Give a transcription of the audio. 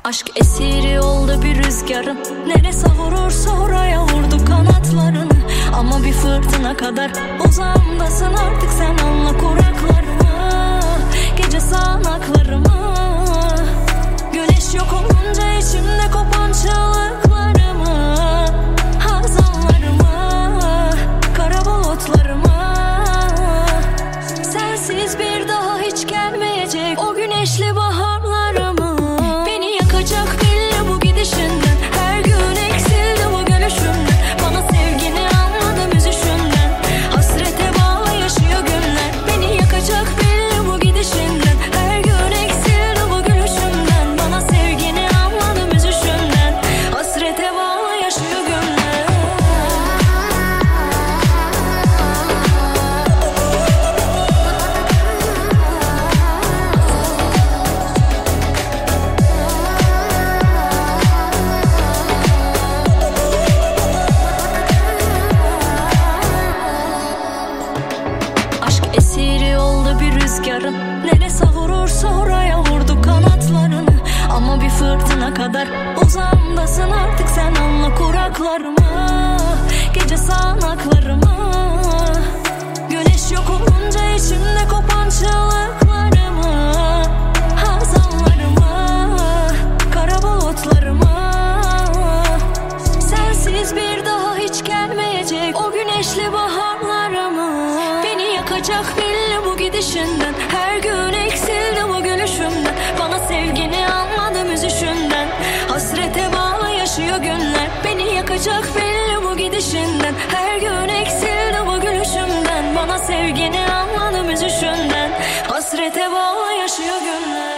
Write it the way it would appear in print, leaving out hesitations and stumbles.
Aşk esiri oldu bir rüzgarın, neresi vurursa oraya vurdu kanatlarını. Ama bir fırtına kadar uzağımdasın artık, sen anla kuraklarımı, gece sağanaklarımı. Güneş yok olunca içimde kopan çığlıklarımı, hazanlarımı, kara bulutlarımı. Sensiz bir daha hiç gelmeyecek o güneşli baharlarımı. Beni yakacak belli bu gidişinden, her gün eksildi bu gülüşünden. Bana sevgini anladım üzüşünden, hasrete bağlı yaşıyor günler. Beni yakacak belli bu gidişinden, her gün eksildi bu gülüşünden. Bana sevgini anladım üzüşünden, hasrete bağlı yaşıyor günler. Aşk esiri oldu bir rüzgarın, neresi vurursa oraya vurdu kanatlarını. Ama bir fırtına kadar uzağımdasın artık, sen anla kuraklarımı, gece sağanaklarımı. Güneş yok olunca içimde kopan çığlıklarımı, hazanlarımı, kara bulutlarımı. Sensiz bir daha hiç gelmeyecek o güneşli baharlarımı. Beni yakacak belli bu gidişinden, her gün eksildi bu gülüşümden. Bana sevgini anladım üzüşünden, hasrete bağlı yaşıyor günler. Beni yakacak belli bu gidişinden, her gün eksildi bu gülüşümden. Bana sevgini anladım üzüşünden, hasrete bağlı yaşıyor günler.